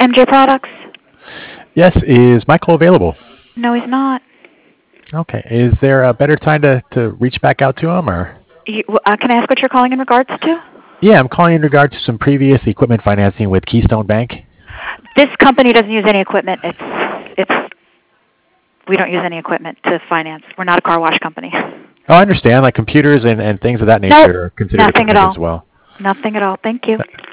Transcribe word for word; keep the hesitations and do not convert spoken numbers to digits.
M J Products? Yes, is Michael available? No, he's not. Okay. Is there a better time to, to reach back out to him, or? You, uh, can I ask what you're calling in regards to? Yeah, I'm calling in regard to some previous equipment financing with Keystone Bank. This company doesn't use any equipment. It's, it's, we don't use any equipment to finance. We're not a car wash company. Oh, I understand. Like computers and, and things of that Nope, nature are considered nothing at equipment all. as well. Nothing at all. Thank you.